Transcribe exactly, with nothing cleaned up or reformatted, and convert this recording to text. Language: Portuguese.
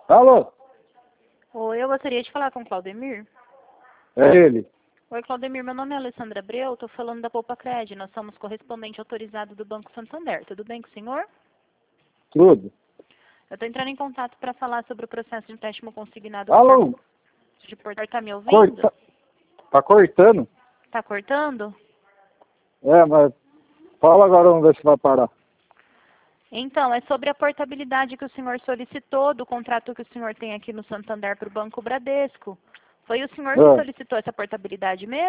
Alô? Oi, eu gostaria de falar com o Claudemir. É ele. Oi, Claudemir, meu nome é Alessandra Abreu, estou falando da Poupa Cred. Nós somos correspondente autorizado do Banco Santander. Tudo bem com o senhor? Tudo. Eu estou entrando em contato para falar sobre o processo de empréstimo consignado Alô? do de Porto. Tá me ouvindo? Corta... Tá cortando? Tá cortando? É, mas fala agora, vamos ver se vai parar. Então, é sobre a portabilidade que o senhor solicitou do contrato que o senhor tem aqui no Santander para o Banco Bradesco. Foi o senhor que É. solicitou essa portabilidade mesmo?